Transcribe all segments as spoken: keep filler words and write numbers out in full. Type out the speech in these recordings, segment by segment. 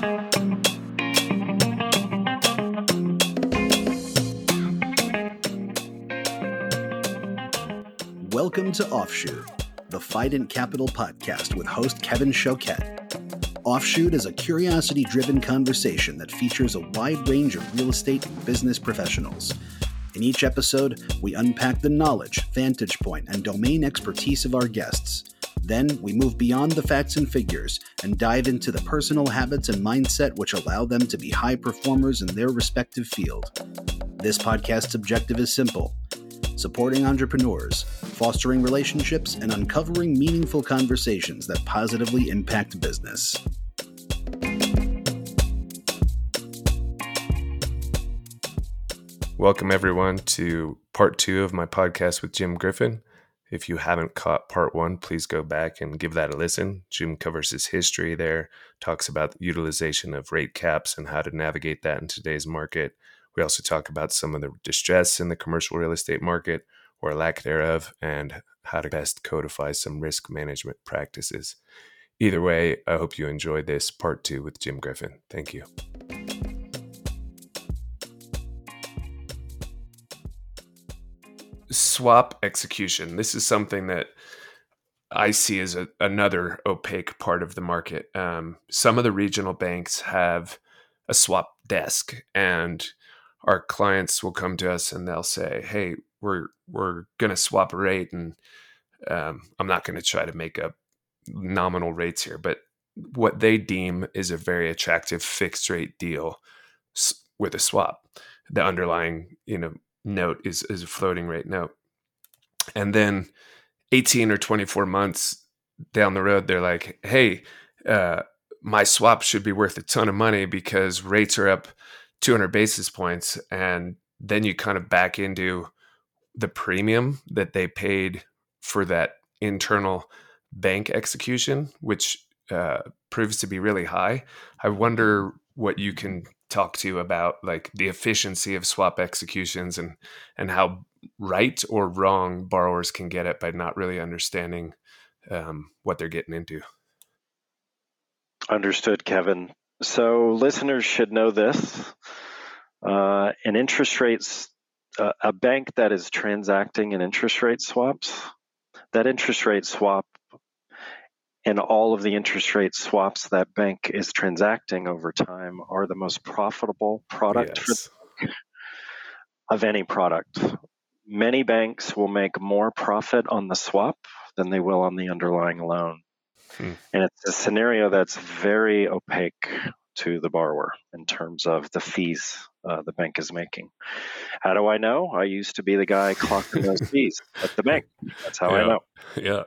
Welcome to Offshoot, the Fident Capital podcast with host Kevin Choquette. Offshoot is a curiosity-driven conversation that features a wide range of real estate and business professionals. In each episode, we unpack the knowledge, vantage point, and domain expertise of our guests. Then we move beyond the facts and figures and dive into the personal habits and mindset which allow them to be high performers in their respective field. This podcast's objective is simple: supporting entrepreneurs, fostering relationships, and uncovering meaningful conversations that positively impact business. Welcome, everyone, to part two of my podcast with Jim Griffin. If you haven't caught part one, please go back and give that a listen. Jim covers his history there, talks about the utilization of rate caps and how to navigate that in today's market. We also talk about some of the distress in the commercial real estate market, or lack thereof, and how to best codify some risk management practices. Either way, I hope you enjoyed this part two with Jim Griffin. Thank you. Swap execution. This is something that I see as a, another opaque part of the market. Um, some of the regional banks have a swap desk, and our clients will come to us and they'll say, hey, we're we're going to swap a rate, and um, I'm not going to try to make up nominal rates here, but what they deem is a very attractive fixed rate deal s- with a swap. The underlying, you know, note is, is a floating rate note. And then eighteen or twenty-four months down the road, they're like, hey, uh, my swap should be worth a ton of money because rates are up two hundred basis points. And then you kind of back into the premium that they paid for that internal bank execution, which uh, proves to be really high. I wonder what you can talk to about like the efficiency of swap executions and and how right or wrong borrowers can get it by not really understanding um, what they're getting into. Understood, Kevin. So listeners should know this. Uh, an interest rates, uh, a bank that is transacting in interest rate swaps, that interest rate swap and all of the interest rate swaps that bank is transacting over time are the most profitable product Yes. for, of any product. Many banks will make more profit on the swap than they will on the underlying loan. Hmm. And it's a scenario that's very opaque to the borrower in terms of the fees uh, the bank is making. How do I know? I used to be the guy clocking those fees at the bank. That's how yeah. I know. Yeah.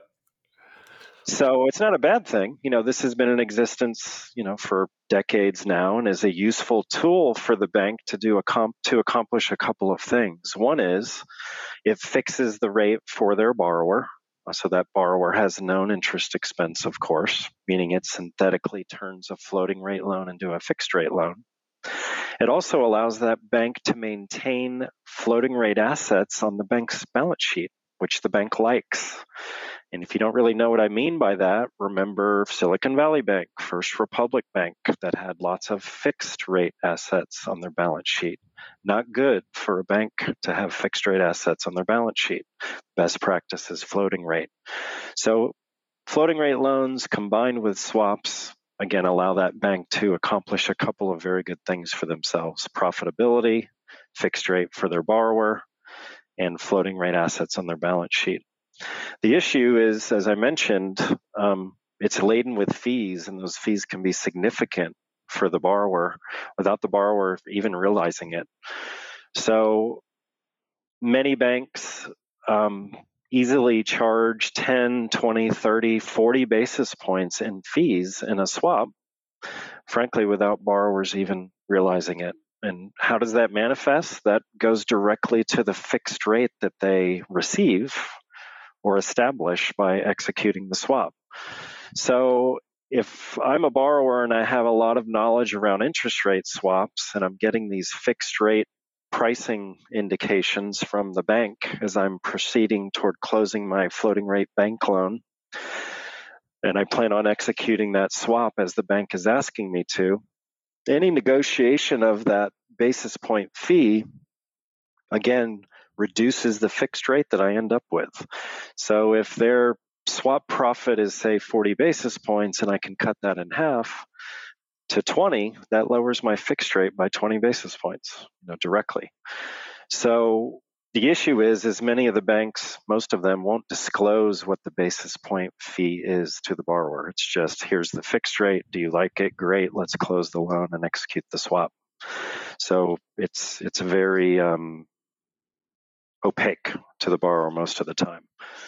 So it's not a bad thing. You know, this has been in existence, you know, for decades now, and is a useful tool for the bank to do a comp to accomplish a couple of things. One is it fixes the rate for their borrower. So that borrower has known interest expense, of course, meaning it synthetically turns a floating rate loan into a fixed rate loan. It also allows that bank to maintain floating rate assets on the bank's balance sheet, which the bank likes. And if you don't really know what I mean by that, remember Silicon Valley Bank, First Republic Bank, that had lots of fixed rate assets on their balance sheet. Not good for a bank to have fixed rate assets on their balance sheet. Best practice is floating rate. So floating rate loans combined with swaps, again, allow that bank to accomplish a couple of very good things for themselves: profitability, fixed rate for their borrower, and floating rate assets on their balance sheet. The issue is, as I mentioned, um, it's laden with fees, and those fees can be significant for the borrower without the borrower even realizing it. So many banks um, easily charge ten, twenty, thirty, forty basis points in fees in a swap, frankly, without borrowers even realizing it. And how does that manifest? That goes directly to the fixed rate that they receive or establish by executing the swap. So if I'm a borrower and I have a lot of knowledge around interest rate swaps, and I'm getting these fixed rate pricing indications from the bank as I'm proceeding toward closing my floating rate bank loan, and I plan on executing that swap as the bank is asking me to, any negotiation of that basis point fee, again, reduces the fixed rate that I end up with. So if their swap profit is, say, forty basis points, and I can cut that in half to twenty, that lowers my fixed rate by twenty basis points, you know, directly. So the issue is, is many of the banks, most of them won't disclose what the basis point fee is to the borrower. It's just, here's the fixed rate. Do you like it? Great. Let's close the loan and execute the swap. So it's it's very um, opaque to the borrower most of the time.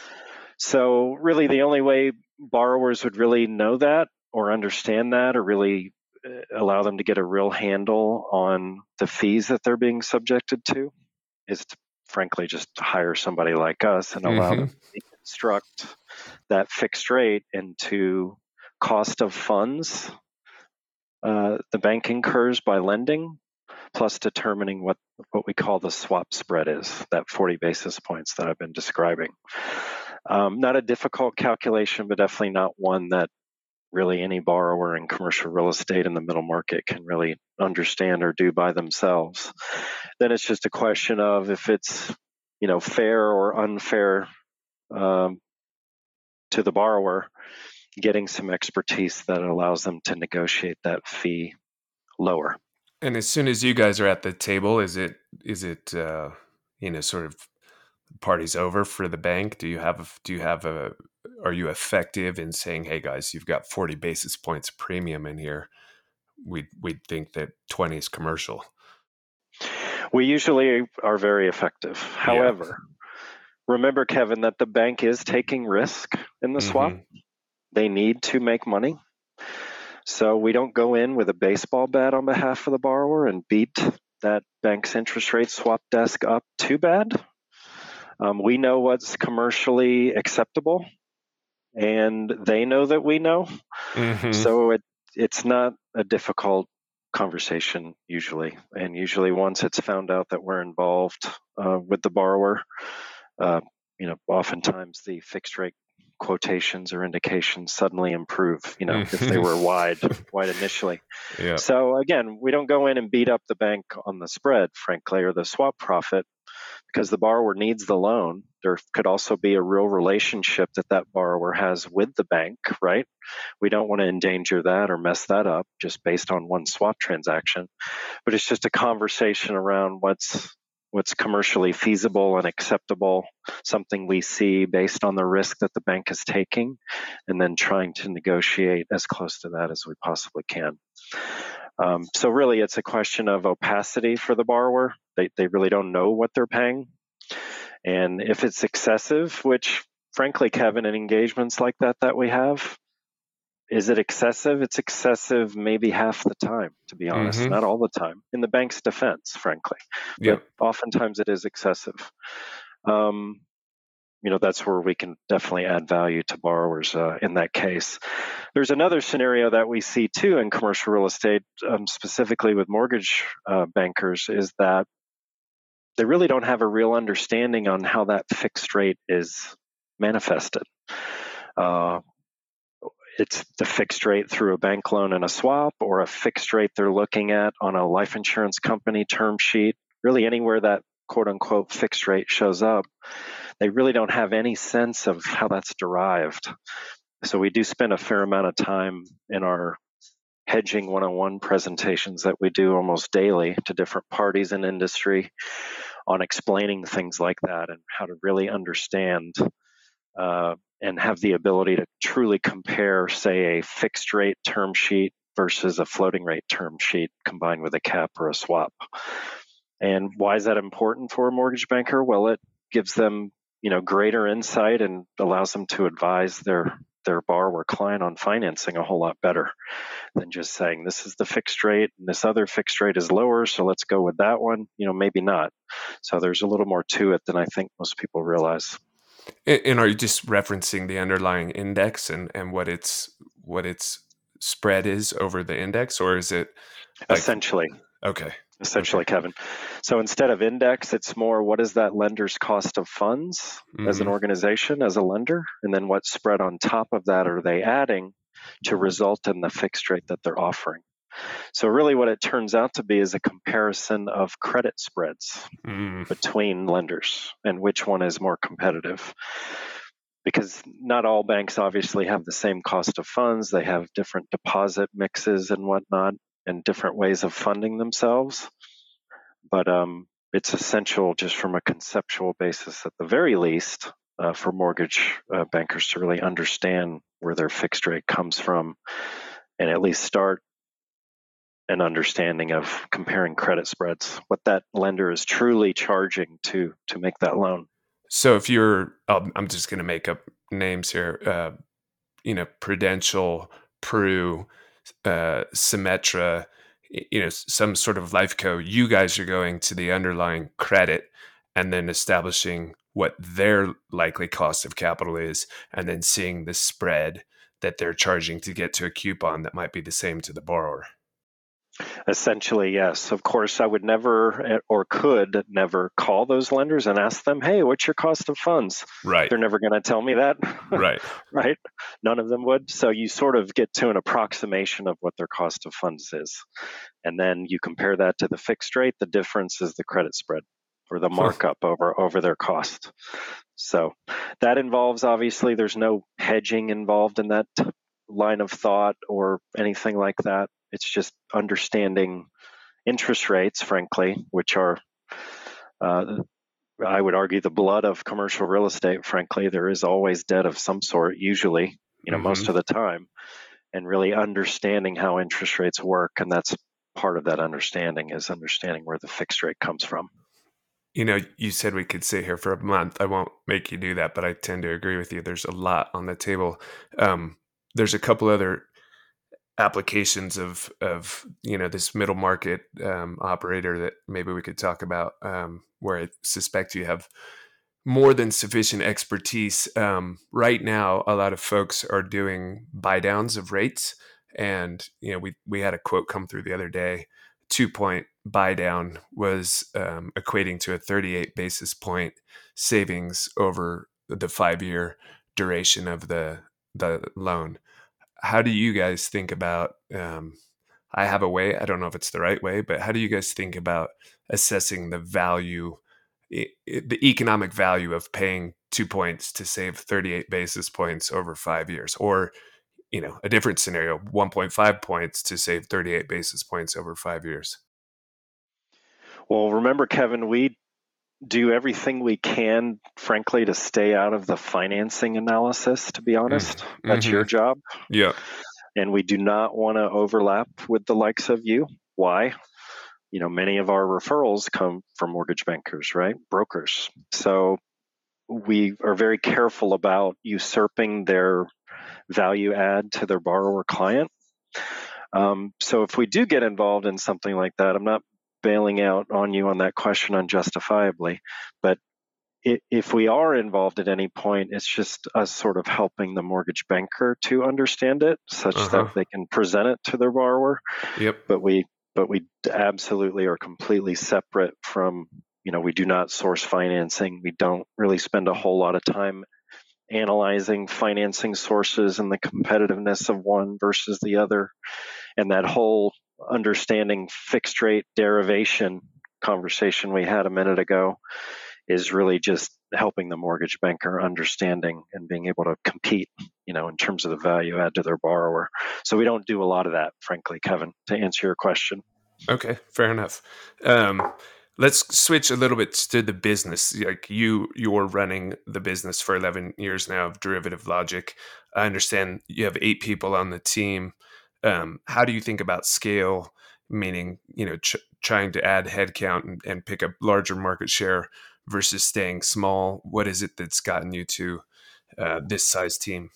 So really the only way borrowers would really know that or understand that or really allow them to get a real handle on the fees that they're being subjected to is to frankly just hire somebody like us and allow mm-hmm. them to construct that fixed rate into cost of funds uh, the bank incurs by lending, plus determining what, what we call the swap spread is, that forty basis points that I've been describing. Um, not a difficult calculation, but definitely not one that really any borrower in commercial real estate in the middle market can really understand or do by themselves. Then it's just a question of if it's, you know, fair or unfair um, to the borrower, getting some expertise that allows them to negotiate that fee lower. And as soon as you guys are at the table, is it is it uh, you know, sort of party's over for the bank? Do you have do you have a are you effective in saying, hey guys, you've got forty basis points premium in here? We we think that twenty is commercial. We usually are very effective. However, yeah. remember, Kevin, that the bank is taking risk in the mm-hmm. swap. They need to make money. So we don't go in with a baseball bat on behalf of the borrower and beat that bank's interest rate swap desk up too bad. Um, we know what's commercially acceptable, and they know that we know. Mm-hmm. So it, it's not a difficult conversation usually. And usually once it's found out that we're involved uh, with the borrower, uh, you know, oftentimes the fixed rate quotations or indications suddenly improve, you know, if they were wide, wide initially. Yeah. So again, we don't go in and beat up the bank on the spread, frankly, or the swap profit, because the borrower needs the loan. There could also be a real relationship that that borrower has with the bank, right? We don't want to endanger that or mess that up just based on one swap transaction. But it's just a conversation around what's what's commercially feasible and acceptable, something we see based on the risk that the bank is taking, and then trying to negotiate as close to that as we possibly can. Um, so really, it's a question of opacity for the borrower. They they really don't know what they're paying. And if it's excessive, which frankly, Kevin, in engagements like that that we have, is it excessive? It's excessive maybe half the time, to be honest, mm-hmm. not all the time, in the bank's defense, frankly. Yep. But oftentimes it is excessive. Um, you know, that's where we can definitely add value to borrowers uh, in that case. There's another scenario that we see too in commercial real estate, um, specifically with mortgage uh, bankers, is that they really don't have a real understanding on how that fixed rate is manifested. Uh, It's the fixed rate through a bank loan and a swap, or a fixed rate they're looking at on a life insurance company term sheet. Really anywhere that quote unquote fixed rate shows up, they really don't have any sense of how that's derived. So we do spend a fair amount of time in our hedging one-on-one presentations that we do almost daily to different parties in industry on explaining things like that and how to really understand uh, and have the ability to truly compare, say, a fixed rate term sheet versus a floating rate term sheet combined with a cap or a swap. And why is that important for a mortgage banker? Well, it gives them, you know, greater insight and allows them to advise their their borrower client on financing a whole lot better than just saying, this is the fixed rate and this other fixed rate is lower, so let's go with that one. You know, maybe not. So there's a little more to it than I think most people realize. And are you just referencing the underlying index and, and what its what its spread is over the index, or is it like... essentially? Okay. Essentially, okay. Kevin. So instead of index, it's more what is that lender's cost of funds mm-hmm. as an organization, as a lender, and then what spread on top of that are they adding to result in the fixed rate that they're offering. So really what it turns out to be is a comparison of credit spreads Mm. between lenders and which one is more competitive. Because not all banks obviously have the same cost of funds. They have different deposit mixes and whatnot and different ways of funding themselves. But um, it's essential just from a conceptual basis at the very least uh, for mortgage uh, bankers to really understand where their fixed rate comes from and at least start an understanding of comparing credit spreads, what that lender is truly charging to to make that loan. So if you're, I'll, I'm just going to make up names here, uh, you know, Prudential, Pru, uh, Symetra, you know, some sort of life co, you guys are going to the underlying credit and then establishing what their likely cost of capital is, and then seeing the spread that they're charging to get to a coupon that might be the same to the borrower. Essentially, yes. Of course, I would never or could never call those lenders and ask them, hey, what's your cost of funds? Right. They're never going to tell me that. Right. Right. None of them would. So you sort of get to an approximation of what their cost of funds is. And then you compare that to the fixed rate. The difference is the credit spread or the markup over, over their cost. So that involves, obviously, there's no hedging involved in that line of thought or anything like that. It's just understanding interest rates, frankly, which are, uh, I would argue, the blood of commercial real estate. Frankly, there is always debt of some sort, usually, you know, mm-hmm. most of the time, and really understanding how interest rates work. And that's part of that understanding is understanding where the fixed rate comes from. You know, you said we could sit here for a month. I won't make you do that, but I tend to agree with you. There's a lot on the table. Um, there's a couple other applications of, of you know, this middle market um, operator that maybe we could talk about, um, where I suspect you have more than sufficient expertise. Um, right now, a lot of folks are doing buy downs of rates. And, you know, we, we had a quote come through the other day. Two point buy down was um, equating to a thirty-eight basis point savings over the five year duration of the the loan. How do you guys think about, um, I have a way, I don't know if it's the right way, but how do you guys think about assessing the value, the economic value of paying two points to save thirty-eight basis points over five years? Or, you know, a different scenario, one point five points to save thirty-eight basis points over five years? Well, remember, Kevin, we do everything we can, frankly, to stay out of the financing analysis, to be honest. Mm-hmm. That's your job. Yeah. And we do not want to overlap with the likes of you. Why? You know, many of our referrals come from mortgage bankers, right? Brokers. So we are very careful about usurping their value add to their borrower client. Um, so if we do get involved in something like that, I'm not bailing out on you on that question unjustifiably, but if we are involved at any point, it's just us sort of helping the mortgage banker to understand it such uh-huh. that they can present it to their borrower. Yep. But we but we absolutely are completely separate from, you know, we do not source financing. We don't really spend a whole lot of time analyzing financing sources and the competitiveness of one versus the other. And that whole understanding fixed rate derivation conversation we had a minute ago is really just helping the mortgage banker understanding and being able to compete, you know, in terms of the value add to their borrower. So we don't do a lot of that, frankly, Kevin, to answer your question. Okay, fair enough. Um, let's switch a little bit to the business. Like you, you're running the business for eleven years now of Derivative Logic. I understand you have eight people on the team. Um, how do you think about scale? Meaning, you know, ch- trying to add headcount and, and pick up larger market share versus staying small? What is it that's gotten you to uh, this size team?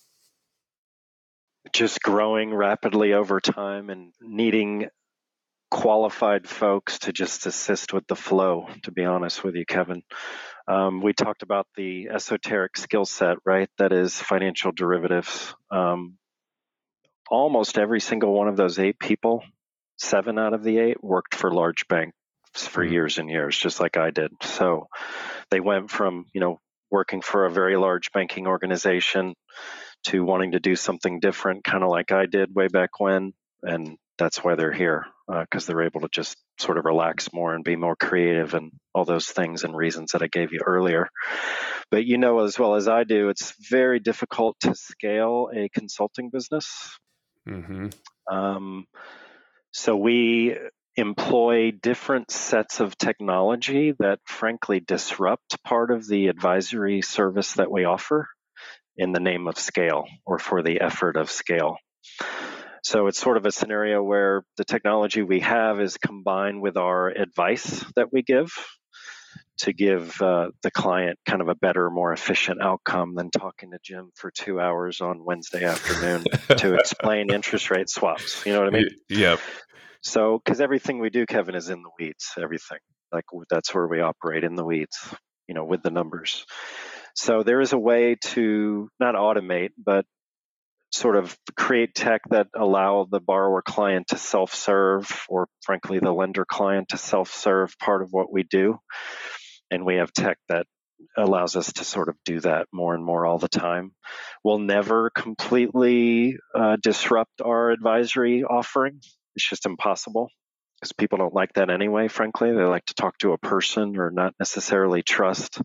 Just growing rapidly over time and needing qualified folks to just assist with the flow, to be honest with you, Kevin. Um, we talked about the esoteric skill set, right? That is financial derivatives. Um, almost every single one of those eight people, seven out of the eight, worked for large banks for mm-hmm. years and years, just like I did. So they went from, you know, working for a very large banking organization to wanting to do something different, kind of like I did way back when, and that's why they're here, because uh, they're able to just sort of relax more and be more creative and all those things and reasons that I gave you earlier. But you know as well as I do, it's very difficult to scale a consulting business. Mm-hmm. Um, so we employ different sets of technology that frankly disrupt part of the advisory service that we offer in the name of scale or for the effort of scale. So it's sort of a scenario where the technology we have is combined with our advice that we give to give uh, the client kind of a better, more efficient outcome than talking to Jim for two hours on Wednesday afternoon to explain interest rate swaps. You know what I mean? Yep. So, because everything we do, Kevin, is in the weeds, everything. Like that's where we operate, in the weeds, you know, with the numbers. So there is a way to not automate, but sort of create tech that allow the borrower client to self-serve, or frankly, the lender client to self-serve part of what we do. And we have tech that allows us to sort of do that more and more all the time. We'll never completely uh, disrupt our advisory offering. It's just impossible because people don't like that anyway, frankly. They like to talk to a person or not necessarily trust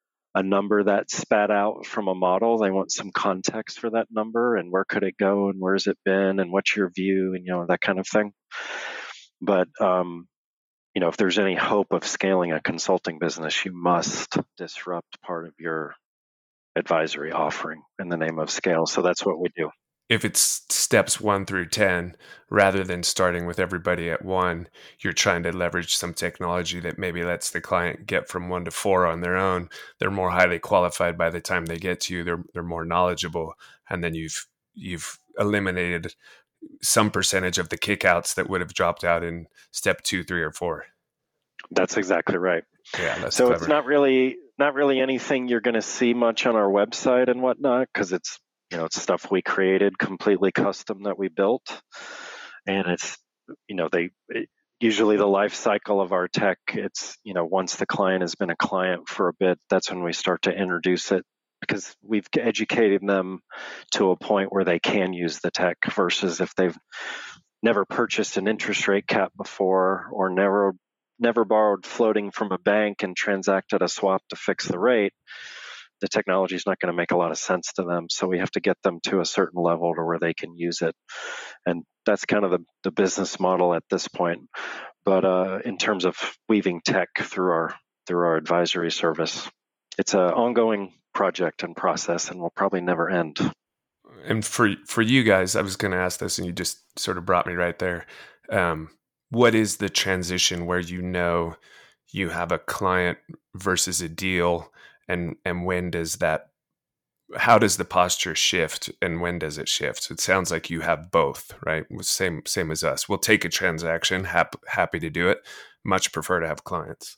a number that's spat out from a model. They want some context for that number and where could it go and where's it been and what's your view and, you know, that kind of thing. But, um, you know, if there's any hope of scaling a consulting business, you must disrupt part of your advisory offering in the name of scale. So that's what we do. If it's steps one through ten, rather than starting with everybody at one, you're trying to leverage some technology that maybe lets the client get from one to four on their own. They're more highly qualified by the time they get to you. They're they're more knowledgeable, and then you've you've eliminated some percentage of the kickouts that would have dropped out in step two, three, or four. That's exactly right. Yeah, that's so clever. It's not really not really anything you're going to see much on our website and whatnot, because it's you know it's stuff we created, completely custom that we built, and it's you know they it, usually the life cycle of our tech. It's you know once the client has been a client for a bit, that's when we start to introduce it, because we've educated them to a point where they can use the tech, versus if they've never purchased an interest rate cap before or never never borrowed floating from a bank and transacted a swap to fix the rate, the technology is not going to make a lot of sense to them. So we have to get them to a certain level to where they can use it. And that's kind of the, the business model at this point. But uh, in terms of weaving tech through our through our advisory service, it's an ongoing project and process, and will probably never end. And for for you guys, I was going to ask this, and you just sort of brought me right there. Um, what is the transition where you know you have a client versus a deal, and and when does that? How does the posture shift, and when does it shift? So it sounds like you have both, right? Same same as us. We'll take a transaction, hap, happy to do it. Much prefer to have clients.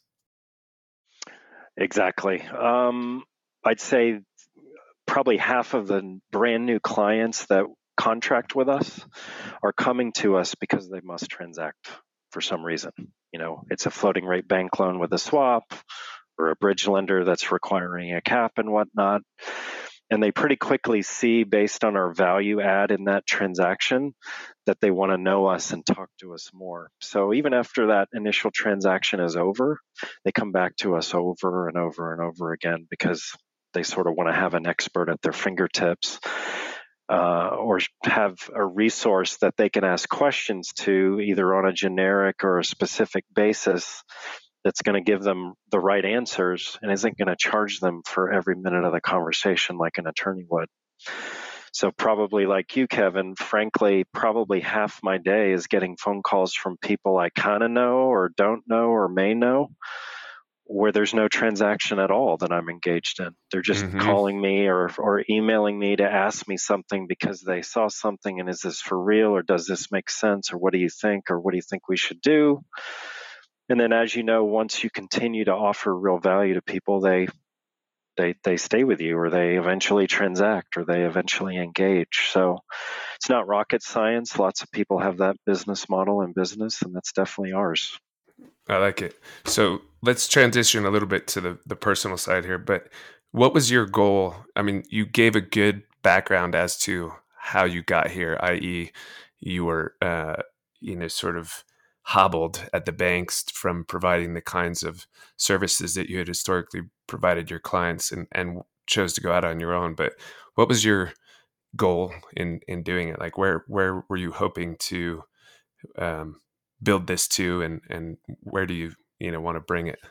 Exactly. Um, I'd say probably half of the brand new clients that contract with us are coming to us because they must transact for some reason. You know, it's a floating rate bank loan with a swap, or a bridge lender that's requiring a cap and whatnot. And they pretty quickly see, based on our value add in that transaction, that they want to know us and talk to us more. So even after that initial transaction is over, they come back to us over and over and over again, because they sort of want to have an expert at their fingertips, uh, or have a resource that they can ask questions to, either on a generic or a specific basis, that's going to give them the right answers and isn't going to charge them for every minute of the conversation like an attorney would. So probably like you, Kevin, frankly, probably half my day is getting phone calls from people I kind of know or don't know or may know, where there's no transaction at all that I'm engaged in. They're just mm-hmm. calling me or or emailing me to ask me something because they saw something, and is this for real, or does this make sense, or what do you think, or what do you think we should do? And then, as you know, once you continue to offer real value to people, they they they stay with you, or they eventually transact, or they eventually engage. So it's not rocket science. Lots of people have that business model in business, and that's definitely ours. I like it. So let's transition a little bit to the, the personal side here. But what was your goal? I mean, you gave a good background as to how you got here, that is, you were uh, you know, sort of hobbled at the banks from providing the kinds of services that you had historically provided your clients, and, and chose to go out on your own. But what was your goal in, in doing it? Like where, where were you hoping to um, build this to, and, and where do you, you know, want to bring it?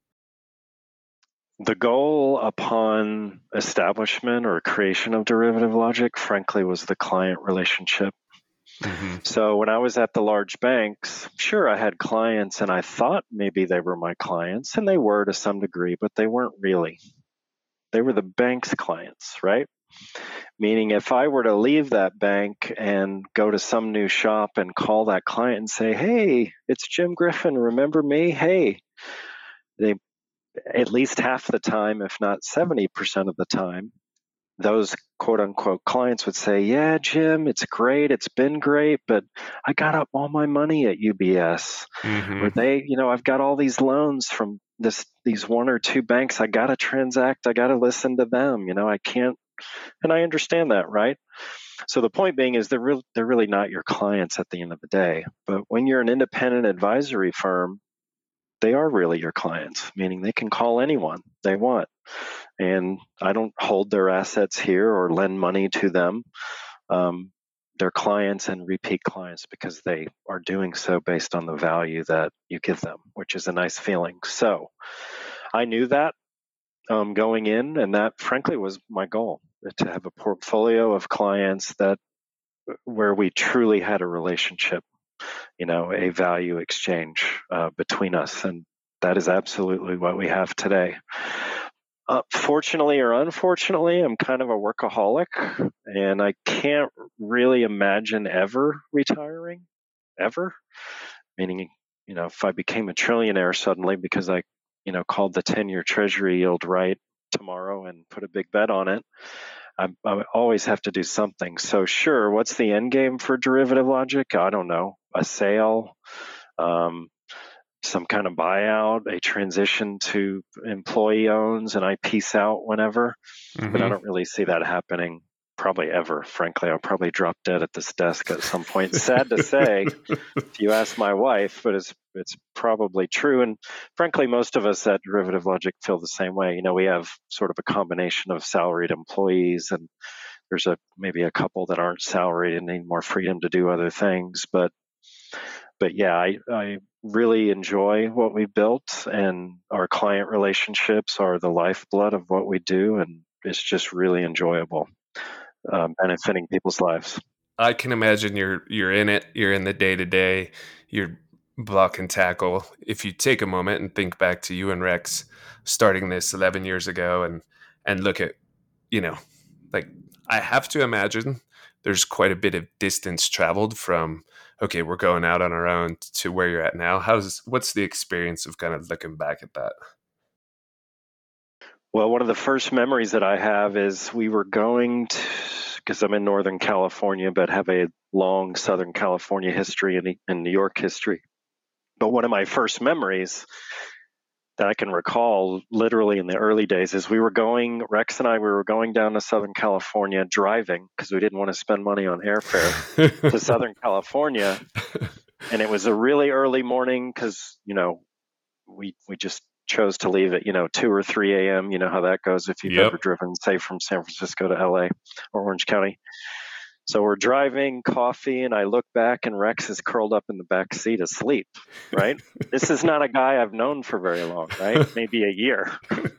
The goal upon establishment or creation of Derivative Logic, frankly, was the client relationship. Mm-hmm. So when I was at the large banks, sure, I had clients and I thought maybe they were my clients, and they were to some degree, but they weren't really. They were the bank's clients, right? Meaning if I were to leave that bank and go to some new shop and call that client and say, hey, it's Jim Griffin, remember me? Hey, they at least half the time, if not seventy percent of the time, those quote unquote clients would say, yeah, Jim, it's great. It's been great, but I got up all my money at U B S. Mm-hmm. Or they, you know, I've got all these loans from this, these one or two banks. I got to transact. I got to listen to them. You know, I can't, and I understand that, right? So the point being is they're, re- they're really not your clients at the end of the day. But when you're an independent advisory firm, they are really your clients, meaning they can call anyone they want. And I don't hold their assets here or lend money to them. Um, they're clients and repeat clients because they are doing so based on the value that you give them, which is a nice feeling. So I knew that um, going in, and that frankly was my goal, to have a portfolio of clients that where we truly had a relationship, you know, a value exchange uh, between us. And that is absolutely what we have today. Uh, fortunately or unfortunately, I'm kind of a workaholic, and I can't really imagine ever retiring, ever. Meaning, you know, if I became a trillionaire suddenly because I, you know, called the ten-year treasury yield right tomorrow and put a big bet on it, I, I always have to do something. So sure, what's the end game for Derivative Logic? I don't know. A sale, um, some kind of buyout, a transition to employee owns, and I peace out whenever. Mm-hmm. But I don't really see that happening probably ever. Frankly, I'll probably drop dead at this desk at some point. Sad to say, if you ask my wife, but it's it's probably true. And frankly, most of us at Derivative Logic feel the same way. You know, we have sort of a combination of salaried employees, and there's a maybe a couple that aren't salaried and need more freedom to do other things. But but yeah, I, I really enjoy what we built, and our client relationships are the lifeblood of what we do, and it's just really enjoyable, um, benefiting people's lives. I can imagine you're you're in it, you're in the day to day, you're block and tackle. If you take a moment and think back to you and Rex starting this eleven years ago, and and look at, you know, like I have to imagine there's quite a bit of distance traveled from, okay, we're going out on our own to where you're at now. How's what's the experience of kind of looking back at that? Well, one of the first memories that I have is we were going to, because I'm in Northern California, but have a long Southern California history and, and New York history. But one of my first memories that I can recall literally in the early days is we were going, Rex and I, we were going down to Southern California driving because we didn't want to spend money on airfare to Southern California. And it was a really early morning because, you know, we, we just chose to leave at, you know, two or three a.m. You know how that goes if you've yep. ever driven, say, from San Francisco to L A or Orange County. So we're driving, coffee, and I look back and Rex is curled up in the back seat asleep, right? This is not a guy I've known for very long, right? Maybe a year.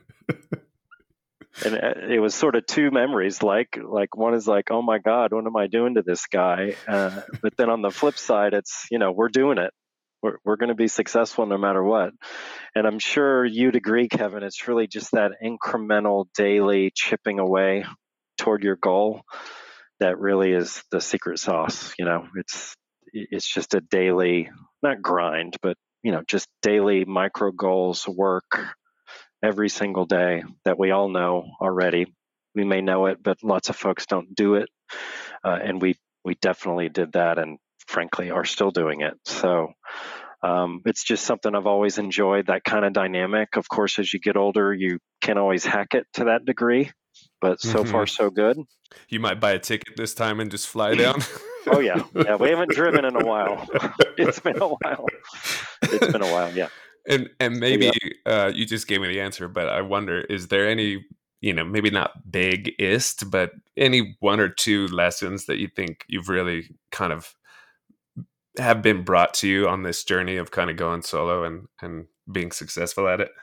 And it was sort of two memories, like like one is like, oh my God, what am I doing to this guy? Uh, but then on the flip side, it's, you know, we're doing it. We're, we're going to be successful no matter what. And I'm sure you'd agree, Kevin, it's really just that incremental daily chipping away toward your goal that really is the secret sauce. You know, it's it's just a daily, not grind, but, you know, just daily micro goals work every single day that we all know already. We may know it, but lots of folks don't do it. Uh, and we we definitely did that, and frankly are still doing it. So um, it's just something I've always enjoyed, that kind of dynamic. Of course, as you get older, you can't always hack it to that degree. But so mm-hmm. far, so good. You might buy a ticket this time and just fly down. Oh yeah, yeah. We haven't driven in a while. It's been a while. It's been a while. Yeah. And and So, maybe yeah. uh, you just gave me the answer, but I wonder: is there any, you know, maybe not biggest, but any one or two lessons that you think you've really kind of have been brought to you on this journey of kind of going solo and and being successful at it?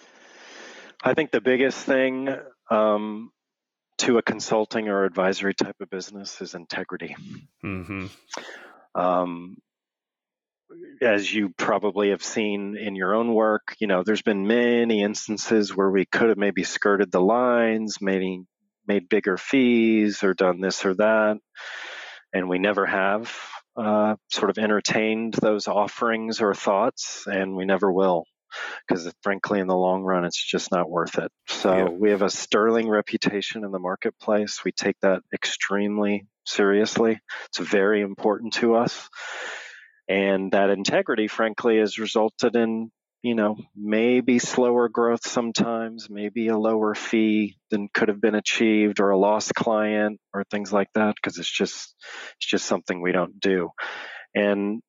I think the biggest thing um, to a consulting or advisory type of business is integrity. Mm-hmm. Um, as you probably have seen in your own work, you know, there's been many instances where we could have maybe skirted the lines, maybe made bigger fees or done this or that, and we never have uh, sort of entertained those offerings or thoughts, and we never will, because frankly, in the long run, it's just not worth it. So Yeah. we have a sterling reputation in the marketplace. We take that extremely seriously. It's very important to us. And that integrity, frankly, has resulted in, you know, maybe slower growth sometimes, maybe a lower fee than could have been achieved, or a lost client, or things like that, because it's just it's just something we don't do. And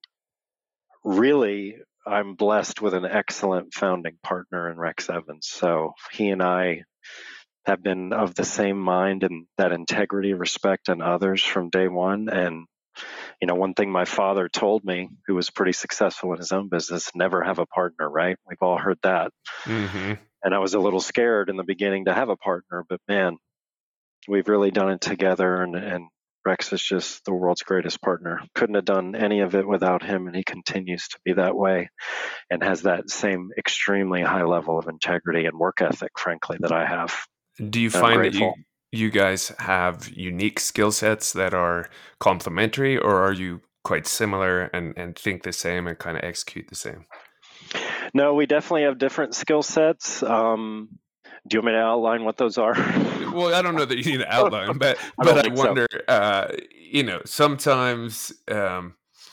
really, I'm blessed with an excellent founding partner in Rex Evans. So he and I have been of the same mind and that integrity, respect, and others from day one. And you know, one thing my father told me, who was pretty successful in his own business: never have a partner, right? We've all heard that. Mm-hmm. And I was a little scared in the beginning to have a partner, but man, we've really done it together. And, and Rex is just the world's greatest partner. Couldn't have done any of it without him. And he continues to be that way and has that same extremely high level of integrity and work ethic, frankly, that I have. Do you And I'm find that you grateful. you guys have unique skill sets that are complementary, or are you quite similar and, and think the same and kind of execute the same? No, we definitely have different skill sets. Um, do you want me to outline what those are? Well, I don't know that you need to outline, but I don't but I think so. wonder, uh, you know, sometimes um,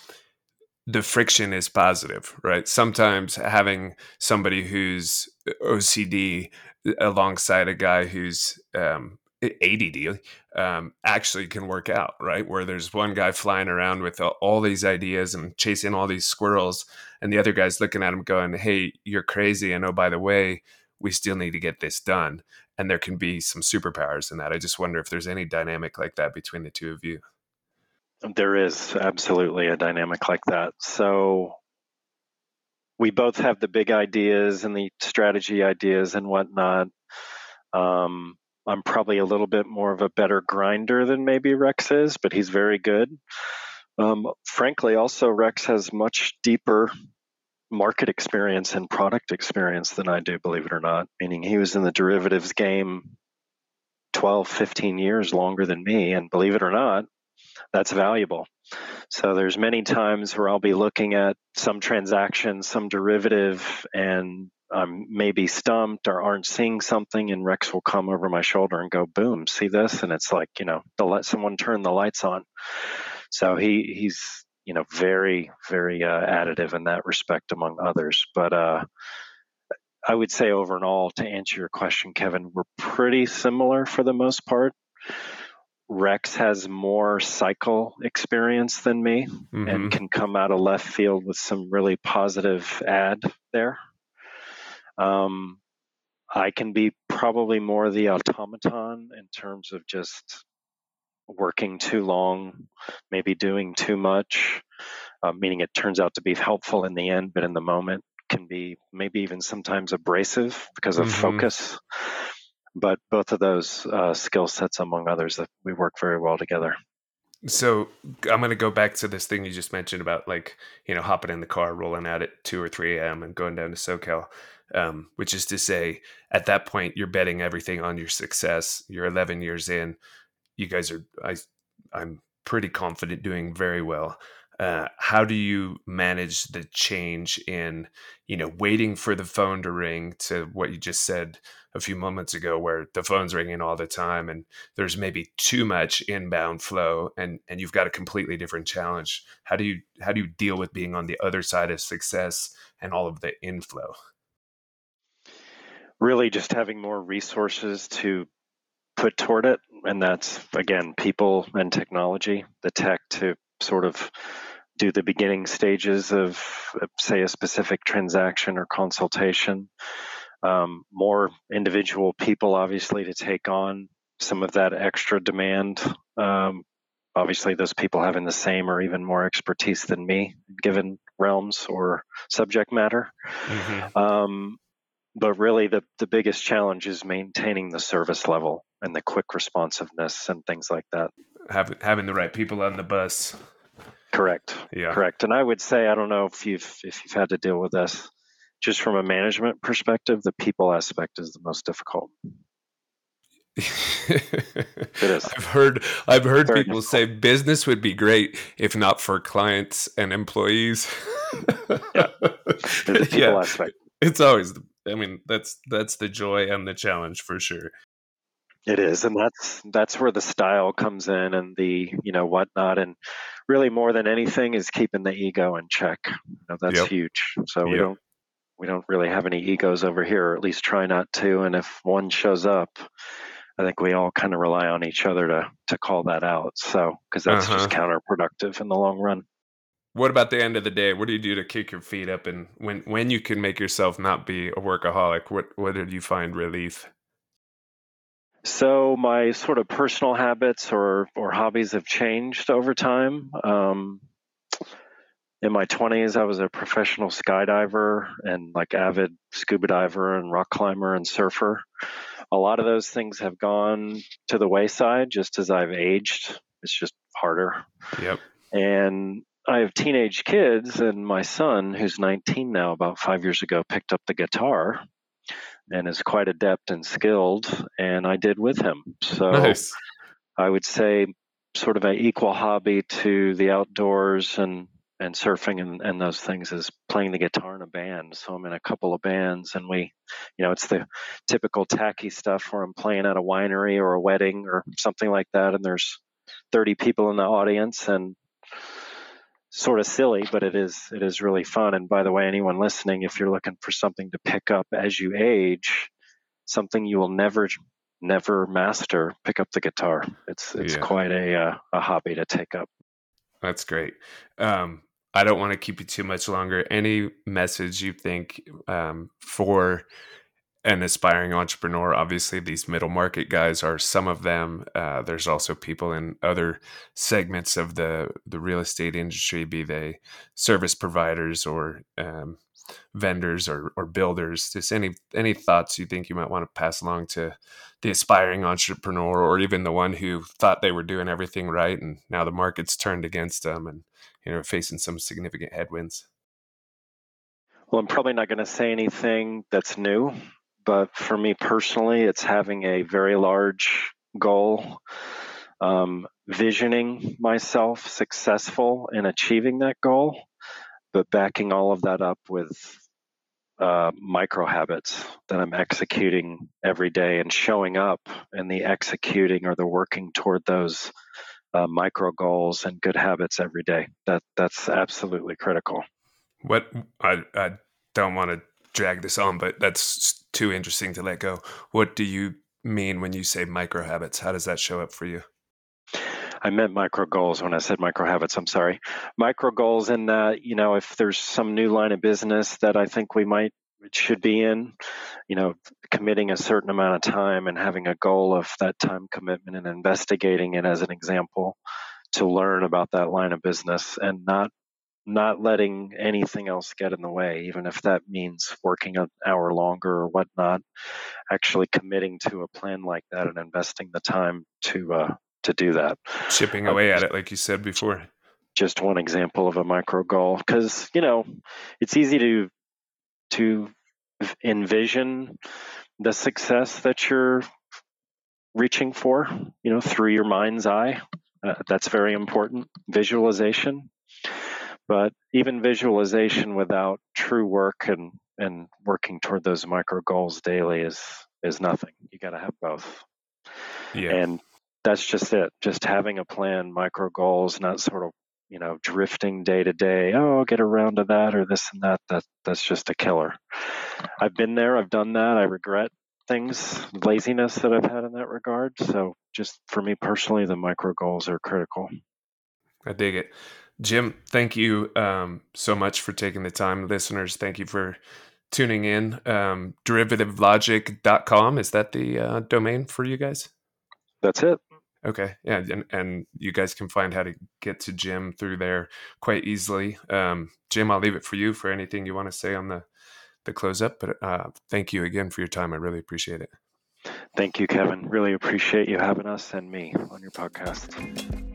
the friction is positive, right? Sometimes having somebody who's O C D alongside a guy who's um, A D D um, actually can work out, right? Where there's one guy flying around with all these ideas and chasing all these squirrels, and the other guy's looking at him going, "Hey, you're crazy. And oh, by the way, we still need to get this done." And there can be some superpowers in that. I just wonder if there's any dynamic like that between the two of you. There is absolutely a dynamic like that. So we both have the big ideas and the strategy ideas and whatnot. Um, I'm probably a little bit more of a better grinder than maybe Rex is, but he's very good. Um, frankly, also, Rex has much deeper market experience and product experience than I do, believe it or not, meaning he was in the derivatives game twelve, fifteen years longer than me. And believe it or not, that's valuable. So there's many times where I'll be looking at some transaction, some derivative, and I'm maybe stumped or aren't seeing something, and Rex will come over my shoulder and go, boom, see this? And it's like, you know, to let someone turn the lights on. So he he's, you know, very, very uh, additive in that respect, among others. But uh, I would say over and all, to answer your question, Kevin, we're pretty similar for the most part. Rex has more cycle experience than me Mm-hmm. and can come out of left field with some really positive ad there. Um, I can be probably more the automaton in terms of just working too long, maybe doing too much, uh, meaning it turns out to be helpful in the end, but in the moment can be maybe even sometimes abrasive because of Mm-hmm. focus. But both of those uh, skill sets, among others, that we work very well together. So I'm going to go back to this thing you just mentioned about, like, you know, hopping in the car, rolling out at two or three a.m. and going down to SoCal, um, which is to say, at that point, you're betting everything on your success. You're eleven years in. You guys are, I, I'm pretty confident, doing very well. Uh, how do you manage the change in, you know, waiting for the phone to ring to what you just said a few moments ago, where the phone's ringing all the time and there's maybe too much inbound flow, and, and you've got a completely different challenge? How do you, how do you deal with being on the other side of success and all of the inflow? Really just having more resources to put toward it. and that's, again, people and technology, the tech to sort of do the beginning stages of, say, a specific transaction or consultation. Um, more individual people, obviously, to take on some of that extra demand. Um, obviously, those people having the same or even more expertise than me, given realms or subject matter. Mm-hmm. Um, but really, the, the biggest challenge is maintaining the service level and the quick responsiveness and things like that. Having having the right people on the bus. Correct. Yeah. Correct. And I would say, I don't know if you've if you've had to deal with this, just from a management perspective, the people aspect is the most difficult. It is. I've heard I've heard Very people difficult. say business would be great if not for clients and employees. Yeah. The people Yeah. aspect. It's always, I mean, that's that's the joy and the challenge for sure. It is, and that's that's where the style comes in, and the you know whatnot, and really more than anything is keeping the ego in check. You know, that's Yep. huge. So we Yep. don't we don't really have any egos over here, or at least try not to. And if one shows up, I think we all kind of rely on each other to to call that out. So because that's Uh-huh. just counterproductive in the long run. What about the end of the day? What do you do to kick your feet up, and when when you can make yourself not be a workaholic, what what did you find relief? So my sort of personal habits or or hobbies have changed over time. Um, in my twenties, I was a professional skydiver and like avid scuba diver and rock climber and surfer. A lot of those things have gone to the wayside just as I've aged. It's just harder. Yep. And I have teenage kids, and my son, who's nineteen now, about five years ago, picked up the guitar and is quite adept and skilled, and I did with him. So Nice. I would say sort of an equal hobby to the outdoors and and surfing and, and those things is playing the guitar in a band. So I'm in a couple of bands, and we, you know, it's the typical tacky stuff where I'm playing at a winery or a wedding or something like that, and there's thirty people in the audience, and sort of silly, but it is it is really fun. And by the way, anyone listening, if you're looking for something to pick up as you age, something you will never never master, pick up the guitar. It's it's Yeah. quite a uh, a hobby to take up. That's great. Um, I don't want to keep you too much longer. Any message you think um, for an aspiring entrepreneur? Obviously, these middle market guys are some of them. Uh, there's also people in other segments of the, the real estate industry, be they service providers or um, vendors or, or builders. Just any any thoughts you think you might want to pass along to the aspiring entrepreneur, or even the one who thought they were doing everything right and now the market's turned against them and you know facing some significant headwinds? Well, I'm probably not going to say anything that's new, but for me personally, it's having a very large goal, um, visioning myself successful in achieving that goal, but backing all of that up with uh, micro habits that I'm executing every day and showing up in the executing or the working toward those uh, micro goals and good habits every day. That that's absolutely critical. What I, I don't want to drag this on, but that's too interesting to let go. What do you mean when you say micro habits? How does that show up for you? I meant micro goals when I said micro habits. I'm sorry. Micro goals in that, you know, if there's some new line of business that I think we might should be in, you know, committing a certain amount of time and having a goal of that time commitment and investigating it as an example to learn about that line of business and not not letting anything else get in the way, even if that means working an hour longer or whatnot, actually committing to a plan like that and investing the time to uh, to do that. Chipping Uh, away at it, like you said before. just one example of a micro goal, because you know it's easy to to envision the success that you're reaching for, you know, through your mind's eye. Uh, that's very important. Visualization, but even visualization without true work and and working toward those micro goals daily is is nothing. You got to have both. Yeah. And that's just it. Just having a plan, micro goals, not sort of, you know, drifting day to day. Oh, I'll get around to that or this and that. That that's just a killer. I've been there. I've done that. I regret things, laziness that I've had in that regard. So just for me personally, the micro goals are critical. I dig it. Jim, thank you um, so much for taking the time. Listeners, thank you for tuning in. Um, derivative logic dot com, is that the uh, domain for you guys? That's it. Okay. Yeah. And, and you guys can find how to get to Jim through there quite easily. Um, Jim, I'll leave it for you for anything you want to say on the, the close up, but uh, thank you again for your time. I really appreciate it. Thank you, Kevin. Really appreciate you having us and me on your podcast.